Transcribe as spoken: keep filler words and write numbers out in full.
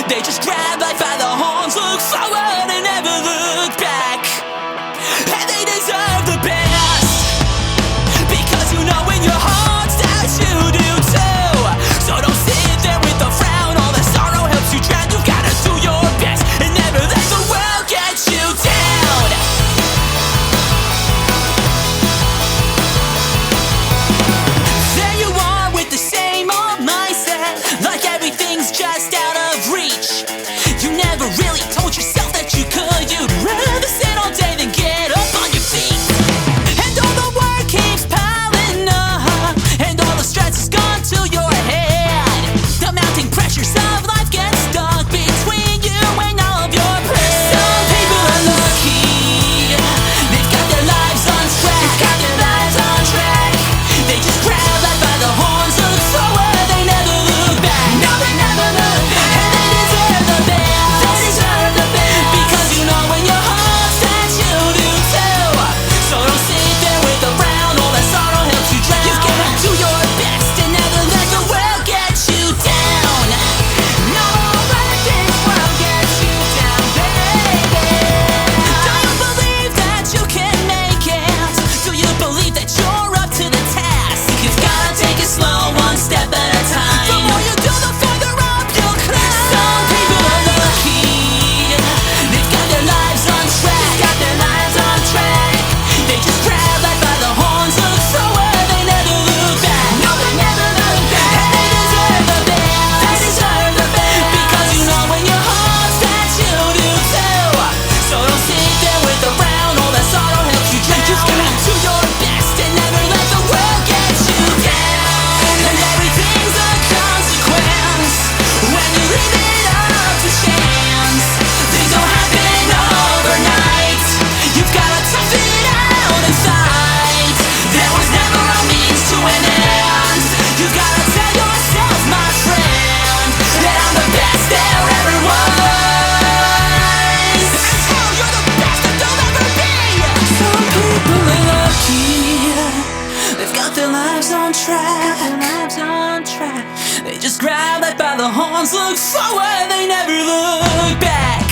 They just grab life by the horns, look forward and never look back. And they deserve the best, because you know in your heart that you do too. So don't sit there with a frown, all the sorrow helps you drown. You gotta do your best and never let the world get you down. There you are with the same old mindset, like everything's just out of reach. You never really told yourself that you could. You'd rather sit all day than get up on your feet. And all the work keeps piling up, and all the stress is gone to your head. The mounting pressures of life get stuck between you and all of your prayers. Some people are lucky, they've got their lives on track. They've got their lives on track. They just grab life by the horns, look forward, they never look back. No, they never look back. And they deserve the best. They deserve the best, because you know in your hearts that you do too. So don't sit there with a frown, all that sorrow helps you drown. You gotta do your best and never let the world get you down. No, let this world get you down, baby. Do you believe that you can make it? Do you believe that you're up to the task? You've gotta take it slow, one step at a time. The more you do, the further up you'll climb. Some people are lucky, they've got their lives on track. They've got their lives on track. They just grab life by the horns, look forward, they never look back. No, they never look back. And they deserve the best. They deserve the best, because you know in your hearts that you do too. So don't sit there with a frown, all that sorrow helps you drown. You've gotta do your best and never let the world get you down. And everything's a consequence when you leave it up to chance. Things don't happen overnight. You've gotta tough it out and fight. There was never a means to an end. You gotta tell yourself, my friend, that I'm the best there ever was. And tell you're the best that there'll ever be. Some people are lucky, they've got their lives on track. Got their lives on track. They just grab life by the horns, look forward, they never look back.